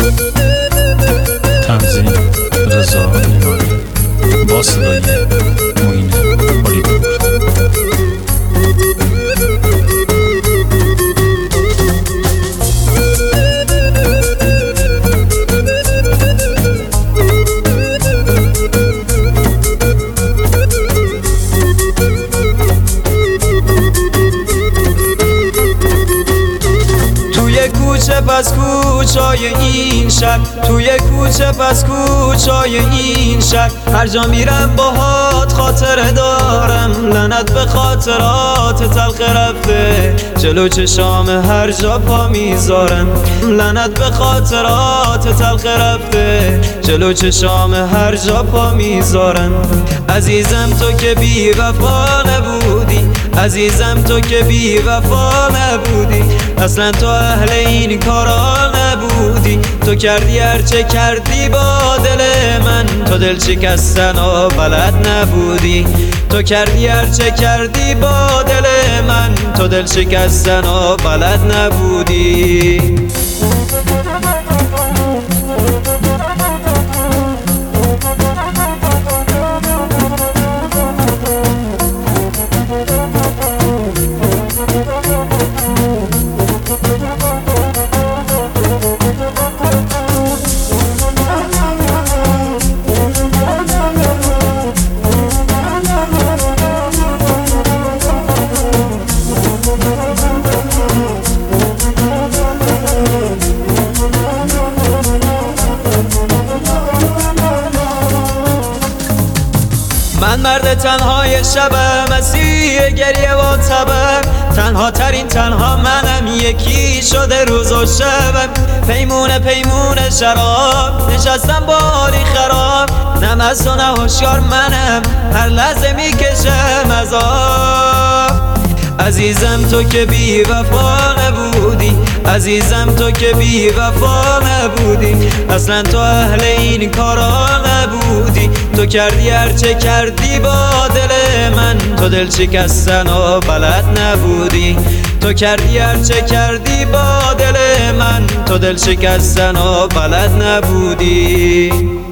تنظیم رضا ایمانی با صدای معین هالیوود. کوچه پس کوچای این شهر، توی کوچه پس کوچای این شهر، هر جا میرم باهات خاطره دارم. لعنت به خاطرات تلخ رفته، جلو چشام هر جا پا میذارم. لعنت به خاطرات تلخ رفته، جلو چشام هر جا پا میذارم. عزیزم تو که بی وفا نبودی، عزیزم تو که بی وفا نبودی، اصلا تو اهل این کارا نبودی. تو کردی هرچه کردی با دل من، تو دل شکستن و بلد نبودی. تو کردی هرچه کردی با دل من، تو دل شکستن و بلد نبودی. من مرد تنهای شبم، مسیح گریه و تبم، تنها ترین تنها منم، یکی شده روز و شبم. پیمونه پیمونه شراب، نشستم بالی خراب، نه مست و نه هوشیار منم، هر لحظه میکشم عذاب. عزیزم تو که بی وفا نبودی، عزیزم تو که بی وفا نبودی، اصلا تو اهل این کارا نبودی. تو کردی هرچه کردی با دل من، تو دل شکستن و بلد نبودی. تو کردی هرچه کردی با دل من، تو دل شکستن و بلد نبودی.